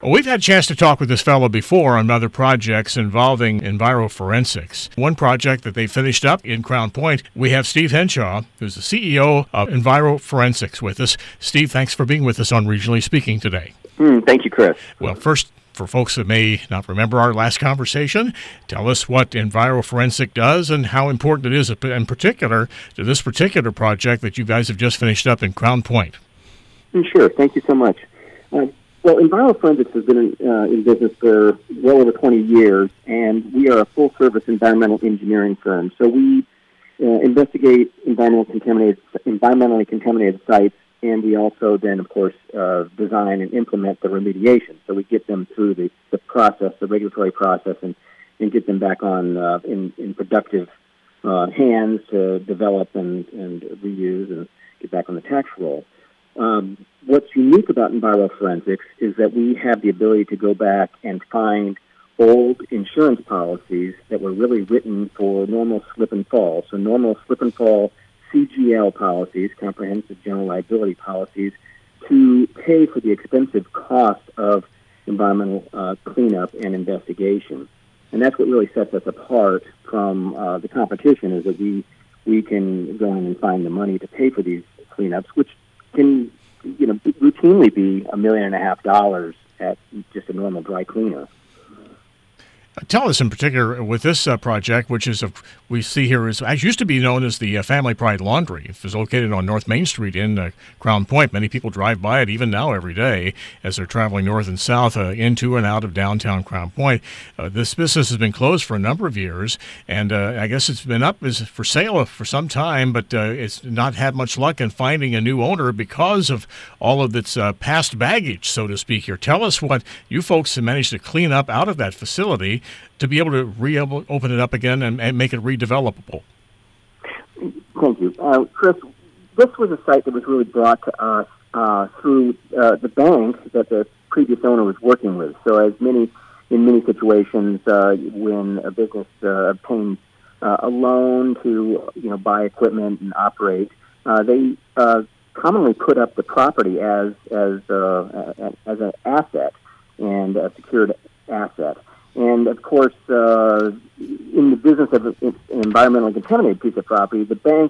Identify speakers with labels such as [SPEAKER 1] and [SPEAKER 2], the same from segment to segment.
[SPEAKER 1] We've had a chance to talk with this fellow before on other projects involving enviroforensics. One project that they finished up in Crown Point, we have Steve Henshaw, who's the CEO of Enviroforensics, with us. Steve, thanks for being with us on Regionally Speaking today.
[SPEAKER 2] Thank you, Chris.
[SPEAKER 1] Well, first, for folks that may not remember our last conversation, tell us what Enviroforensic does and how important it is in particular to this particular project that you guys have just finished up in Crown Point.
[SPEAKER 2] Sure. Thank you so much. Well, Enviroforensics has been in business for well over 20 years, and we are a full-service environmental engineering firm. So we investigate environmentally contaminated sites, and we also then, of course, design and implement the remediation. So we get them through the process, the regulatory process, and get them back on in productive hands to develop and reuse and get back on the tax roll. What's unique about Enviroforensics is that we have the ability to go back and find old insurance policies that were really written for normal slip and fall. So normal slip and fall CGL policies, comprehensive general liability policies, to pay for the expensive cost of environmental cleanup and investigation. And that's what really sets us apart from the competition, is that we can go in and find the money to pay for these cleanups, which can routinely be $1.5 million at just a normal dry cleaner.
[SPEAKER 1] Tell us in particular with this project, which is we see here is used to be known as the Family Pride Laundry. It was located on North Main Street in Crown Point. Many people drive by it even now every day as they're traveling north and south into and out of downtown Crown Point. This business has been closed for a number of years, and I guess it's been up as for sale for some time, but it's not had much luck in finding a new owner because of all of its past baggage, so to speak here. Tell us what you folks have managed to clean up out of that facility to be able to open it up again and make it redevelopable.
[SPEAKER 2] Thank you. Chris, this was a site that was really brought to us through the bank that the previous owner was working with. So in many situations, when a business obtains a loan to buy equipment and operate, they commonly put up the property as an asset and a secured asset. And, of course, in the business of an environmentally contaminated piece of property, the bank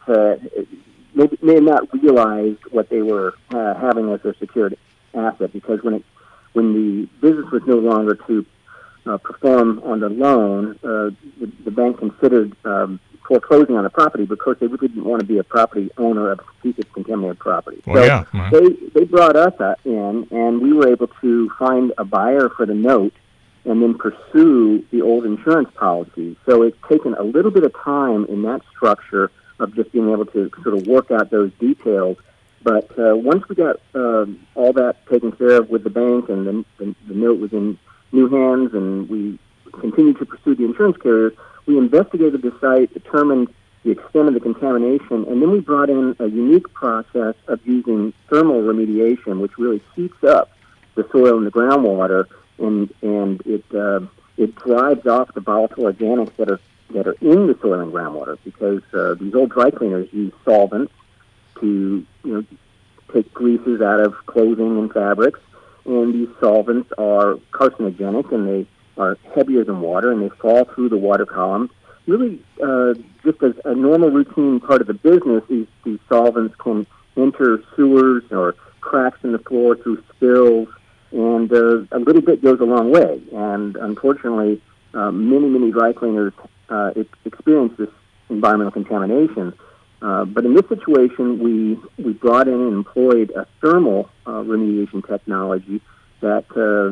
[SPEAKER 2] may have not realized what they were having as their secured asset, because when the business was no longer to perform on the loan, the bank considered foreclosing on the property because they really didn't want to be a property owner of a piece of contaminated property.
[SPEAKER 1] Well,
[SPEAKER 2] so they brought us in, and we were able to find a buyer for the note and then pursue the old insurance policies. So it's taken a little bit of time in that structure of just being able to sort of work out those details. But once we got all that taken care of with the bank, and then the note was in new hands, and we continued to pursue the insurance carriers, we investigated the site, determined the extent of the contamination, and then we brought in a unique process of using thermal remediation, which really heats up the soil and the groundwater, and it drives off the volatile organics that are in the soil and groundwater, because these old dry cleaners use solvents to take greases out of clothing and fabrics, and these solvents are carcinogenic, and they are heavier than water, and they fall through the water column. Really, just as a normal routine part of the business, these solvents can enter sewers or cracks in the floor through spills, and a little bit goes a long way. And unfortunately, many dry cleaners experience this environmental contamination. But in this situation, we brought in and employed a thermal remediation technology that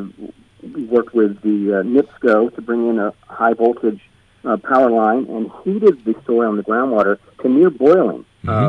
[SPEAKER 2] we worked with the NIPSCO to bring in a high voltage power line and heated the soil and the groundwater to near boiling,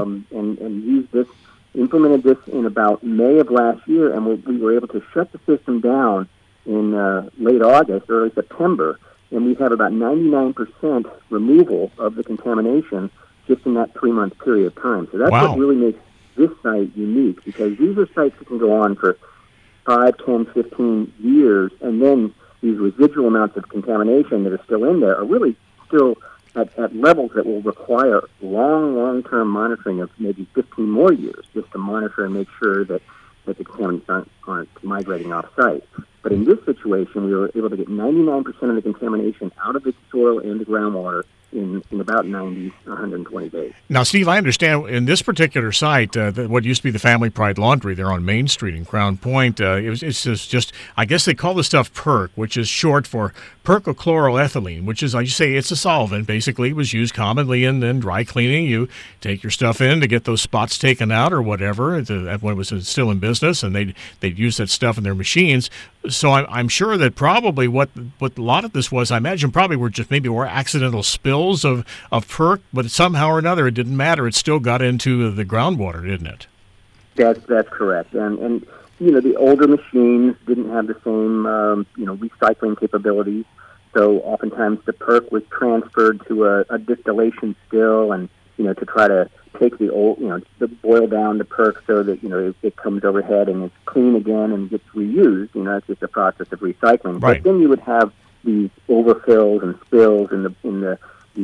[SPEAKER 2] and used this. Implemented this in about May of last year, and we were able to shut the system down in late August, early September, and we had about 99% removal of the contamination just in that 3-month period of time. So that's what really makes this site unique, because these are sites that can go on for 5, 10, 15 years, and then these residual amounts of contamination that are still in there are really still at levels that will require long-term monitoring of maybe 15 more years, just to monitor and make sure that the contaminants aren't migrating off-site. But in this situation, we were able to get 99% of the contamination out of the soil and the groundwater in about 120 days.
[SPEAKER 1] Now, Steve, I understand in this particular site, what used to be the Family Pride Laundry there on Main Street in Crown Point, it's just, I guess they call the stuff PERC, which is short for perchloroethylene, which is, like you say, it's a solvent. Basically, it was used commonly in dry cleaning. You take your stuff in to get those spots taken out or whatever, when it was still in business, and they'd use that stuff in their machines. So I'm sure that probably what a lot of this was, I imagine probably were accidental spills of PERC, but somehow or another it didn't matter. It still got into the groundwater, didn't it?
[SPEAKER 2] That's correct. And the older machines didn't have the same recycling capabilities. So oftentimes the PERC was transferred to a distillation still, and to try to take the old, to boil down the PERC so that it comes overhead and it's clean again and gets reused. It's just a process of recycling.
[SPEAKER 1] Right.
[SPEAKER 2] But then you would have these overfills and spills in the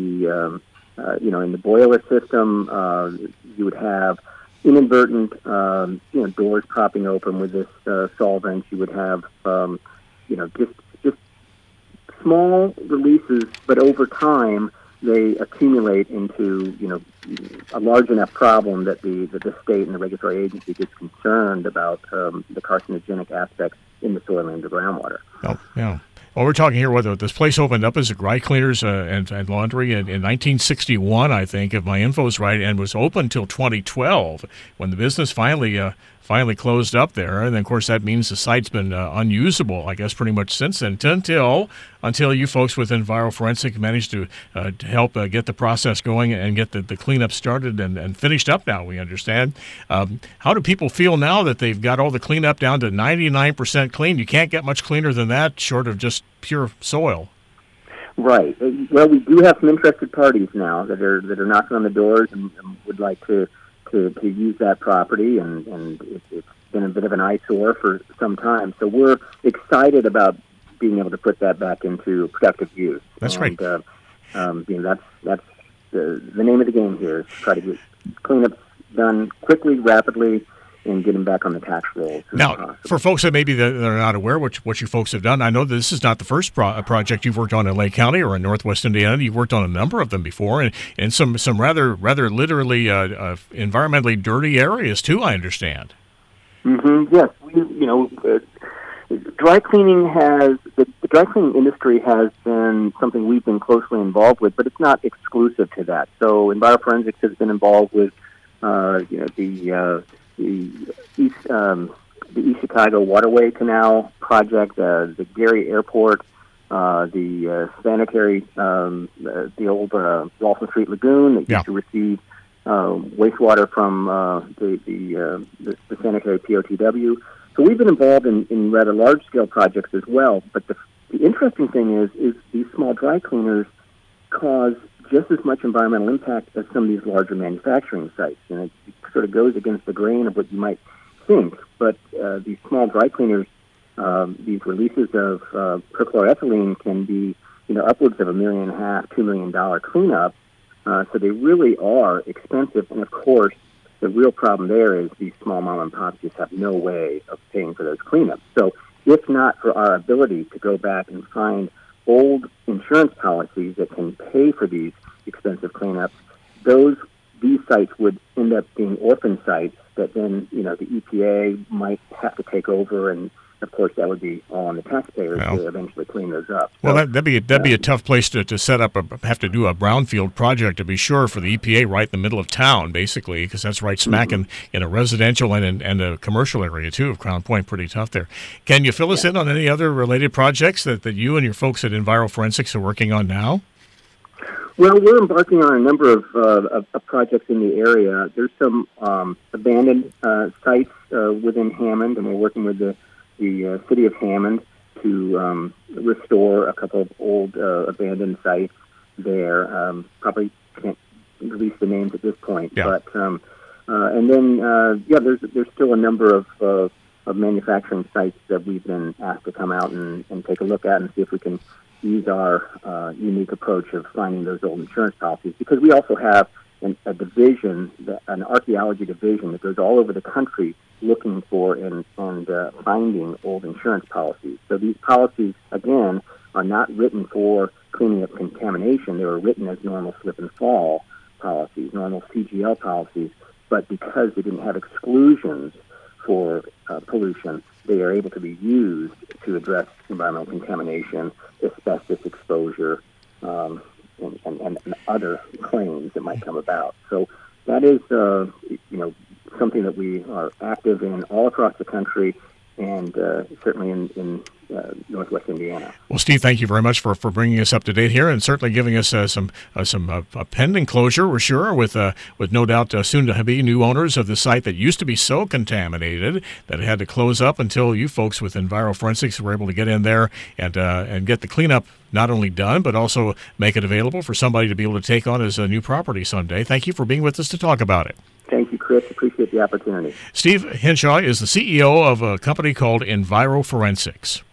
[SPEAKER 2] boiler system. You would have inadvertent doors popping open with this solvent. You would have just small releases, but over time they accumulate into a large enough problem that the state and the regulatory agency gets concerned about the carcinogenic aspects in the soil and the groundwater.
[SPEAKER 1] Oh, yeah. Well, we're talking here whether this place opened up as a dry cleaners and laundry in 1961, I think, if my info is right, and was open until 2012 when the business finally closed up there. And then, of course, that means the site's been unusable, I guess, pretty much since then, until you folks with EnviroForensic managed to help get the process going and get the cleanup started and finished up now, we understand. How do people feel now that they've got all the cleanup down to 99% clean? You can't get much cleaner than that, short of just pure soil.
[SPEAKER 2] Right. Well, we do have some interested parties now that are knocking on the doors and would like to use that property, and it's been a bit of an eyesore for some time. So we're excited about being able to put that back into productive use.
[SPEAKER 1] That's right.
[SPEAKER 2] That's the name of the game here, is to try to get cleanups done quickly, rapidly, and get them back on the tax rolls.
[SPEAKER 1] Now, for folks that maybe that are not aware what you folks have done, I know this is not the first project you've worked on in Lake County or in Northwest Indiana. You've worked on a number of them before, and some rather literally environmentally dirty areas too, I understand.
[SPEAKER 2] Mm-hmm. Yes, dry cleaning the dry cleaning industry has been something we've been closely involved with, but it's not exclusive to that. So EnviroForensics has been involved with the East Chicago Waterway Canal project, the Gary Airport, the sanitary, the old Walton Street Lagoon that used to receive wastewater from the sanitary POTW. So we've been involved in rather large-scale projects as well. But the interesting thing is these small dry cleaners cause just as much environmental impact as some of these larger manufacturing sites. And it sort of goes against the grain of what you might think. But these small dry cleaners, these releases of perchloroethylene can be upwards of $1.5 million, $2 million cleanup. So they really are expensive. And, of course, the real problem there is these small mom and pops just have no way of paying for those cleanups. So if not for our ability to go back and find old insurance policies that can pay for these expensive cleanups, these sites would end up being orphan sites that then the EPA might have to take over, and of course that would be all on the taxpayers to eventually clean those up.
[SPEAKER 1] Well, that'd be a tough place to set up have to do a brownfield project, to be sure, for the EPA right in the middle of town, basically, because that's right smack in a residential and a commercial area too of Crown Point. Pretty tough there. Can you fill us in on any other related projects that you and your folks at EnviroForensics are working on now?
[SPEAKER 2] Well, we're embarking on a number of projects in the area. There's some abandoned sites within Hammond, and we're working with the city of Hammond to restore a couple of old abandoned sites there. Probably can't release the names at this point, but and then there's still a number of manufacturing sites that we've been asked to come out and take a look at and see if we can use our unique approach of finding those old insurance policies, because we also have a division, an archaeology division that goes all over the country looking for and finding old insurance policies. So these policies, again, are not written for cleaning up contamination. They were written as normal slip and fall policies, normal CGL policies, but because they didn't have exclusions for pollution, they are able to be used to address environmental contamination, asbestos exposure, and other claims that might come about. So that is, something that we are active in all across the country, and certainly in Northwest Indiana.
[SPEAKER 1] Well, Steve, thank you very much for bringing us up to date here, and certainly giving us some pending closure, we're sure, with no doubt soon to be new owners of the site that used to be so contaminated that it had to close up until you folks with EnviroForensics were able to get in there and get the cleanup not only done, but also make it available for somebody to be able to take on as a new property someday. Thank you for being with us to talk about it.
[SPEAKER 2] Thank you, Chris. Appreciate the opportunity.
[SPEAKER 1] Steve Henshaw is the CEO of a company called EnviroForensics.